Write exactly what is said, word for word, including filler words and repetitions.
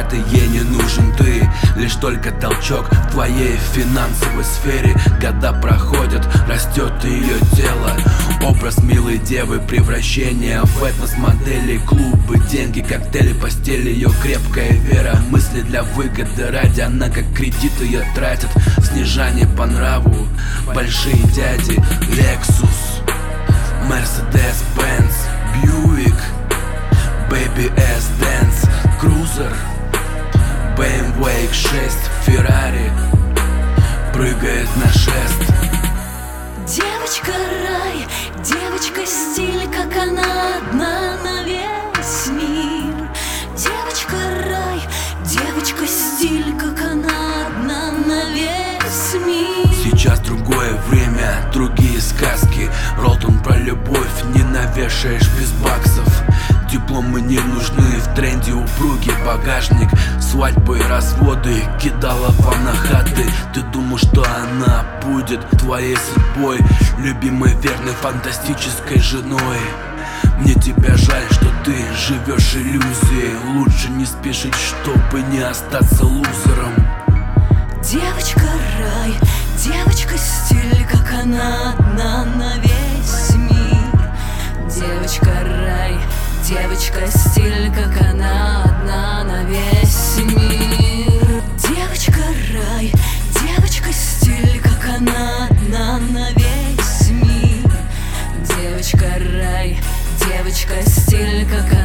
богаты, ей не нужен ты. Лишь только толчок в твоей финансовой сфере. Года проходят, растет ее тело. Образ милой девы, превращение в этнос-модели. Клубы, деньги, коктейли, постели, ее крепкая вера. Мысли для выгоды ради, она как кредит ее тратит. Снижание по нраву, большие дяди, Lexus, Mercedes-Benz, Buick, Baby S-Dance, Cruiser, бэ эм вэ икс шесть, Ferrari прыгает на шест. Девочка рай, девочка стиль, как она одна на весь мир. Девочка рай, девочка стиль, как она одна на весь мир. Сейчас другое время, другие сказки. Ролтон про любовь не навешаешь без баксов. Дипломы не нужны, в тренде упругий багажник. Свадьбы и разводы, кидала вам на хаты. Ты думал, что она будет твоей судьбой, любимой, верной, фантастической женой. Мне тебя жаль, что ты живешь иллюзией. Лучше не спешить, чтобы не остаться лузером. Девочка рай, девочка стиль, как она одна на весь мир. Девочка рай, девочка стиль, как она одна на весь мир. Девочка рай, девочка стиль, как она одна на весь мир. Девочка рай, девочка стиль, как